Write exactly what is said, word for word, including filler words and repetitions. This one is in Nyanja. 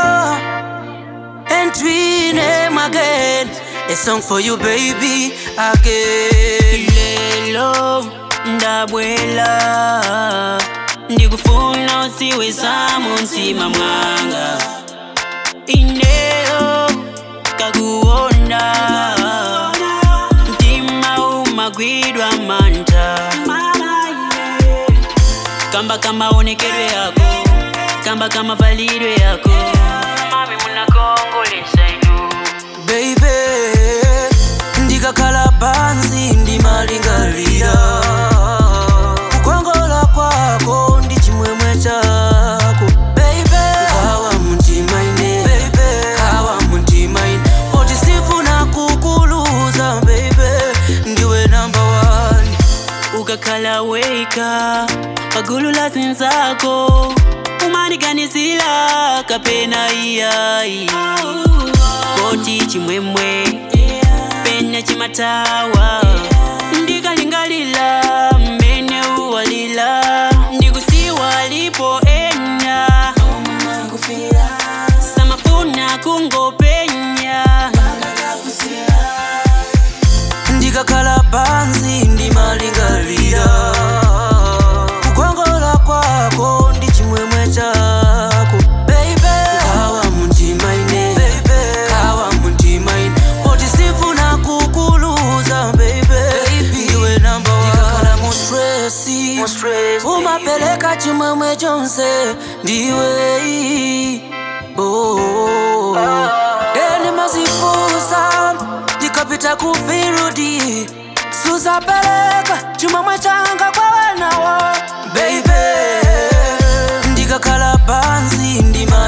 Lelo and twin name again. A song for you, baby, again. Lelo ndabwela ndikufuna usiwe samuntima mwanga ineo kakuona mtima umagwidwa manta kamba kama onekedwe yako kamba kama validwe yako mami munakongolesa inu baby ndikakhala pansi ndimalingalira kukongola kwako ndi chimwemwe chako baby kawa mtima ine baby kawa mtima ine oti sifuna kukuluza baby ndiwe number one ukakhala weka pagulu la zinzako umaniganisila kapena iyai koti chimwemwe penya chimatawa ndikalingalila mene uwalila ndikusiwa lipo ena samafuna kungopenya ndikakhala pansi ndimalingalira kukongola kwako ndi chimwemwe chako baby kawa mtima ine baby kawa mtima ine oti sifuna kukuluza baby ndiwe number one ndikakhala mu stress umapeleka chimwemwe chonse ndiwe oh ene mazifusa ndikapita kuvirudi suzapeleka chimwemwe changa kwa wenawo baby ndikakhala pansi ndima